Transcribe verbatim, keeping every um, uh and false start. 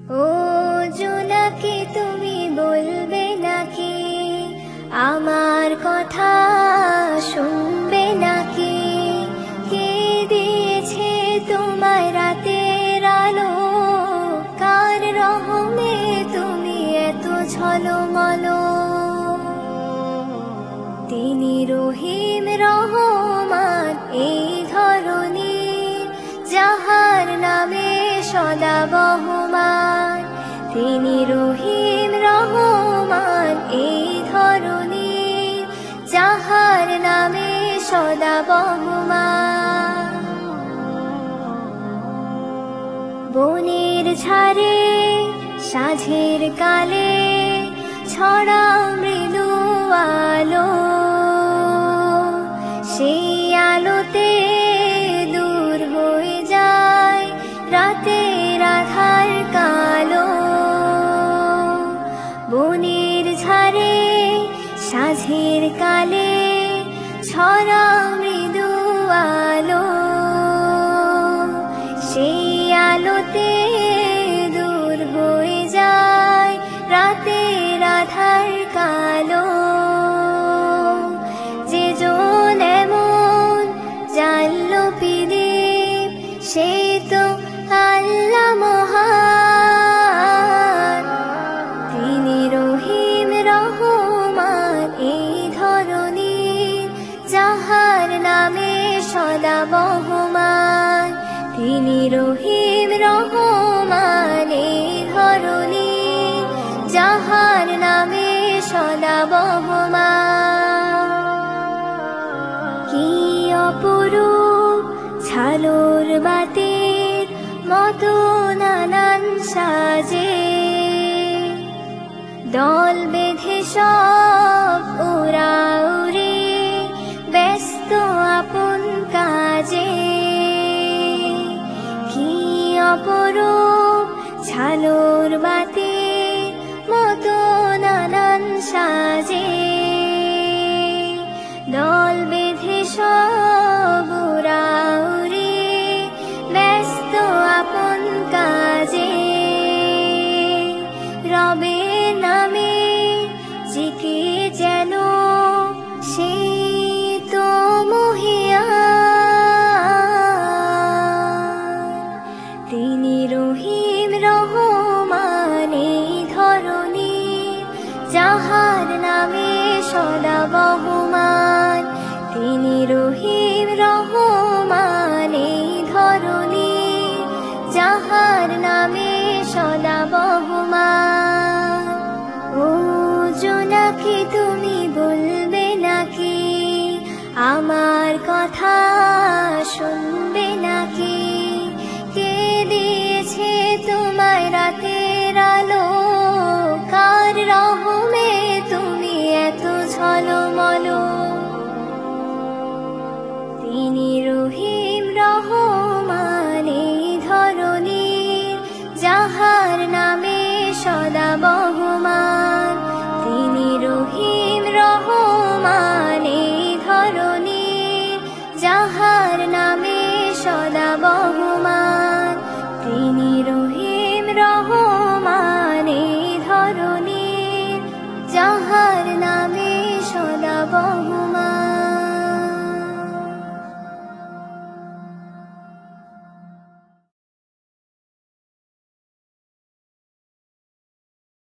ও জোনাকি তুমি বলবে নাকি আমার কথা শুনবে নাকি কে দিয়েছে তোমায় রাতের আলো কার রহমে তুমি এত ঝলমলো তিনি রহিম রহমান এই ধরনী যাহার নামে সদা বহমান তিনি রহিম রহমান এই ধরনী যাহার নামে সদা বহমান বনের ঝাড়ে সাঁঝের কালে ছড়াও মৃদু আলো সেই আলোতে দূর হয়ে যায় রাতের আধার কালো বনের ঝাড়ে সাঁঝের কালে ছড়াও মৃদু আলো সেই আলোতে দূর হয়ে যায় রাতের আধার কালো যে জন এমন জানলো পিদীপ সেই তো আল্লাহ মহান তিনি রহিম রহমান এই ধরনী যাহার নামে সদা বহমান তিনি রহিম রহমান এই ধরনী যাহার নামে সদা বহমান কি অপরূপ ঝালর বাতির মতো নানান সাজে দল বেঁধে সব উড়াউড়ি ব্যস্ত আপন কাজে কি অপরূপ ঝালর বাতির মতো নানান সাজে দল বেঁধে সব উড়াউড়ি ব্যস্ত আপন কাজে রবের নামে জিকে যেন সেই তো মহিয়ান তিনি রহিম রহমান এই ধরনী যাহার নামে সদা বহমান তিনি রহিম রহমান এই ধরনী যাহার নামে সদা বহমান ও জোনাকি তুমি বলবে নাকি আমার কথা শুনবে নাকি কে দিয়েছে তোমায় রাতের আলো কার রহমে তুমি এত ঝলমলো তিনি রহিম রহমান এই ধরনী যাহার নামে সদা বহমান তিনি রহিম রহমান এই ধরনী যাহার নামে সদা বহমান।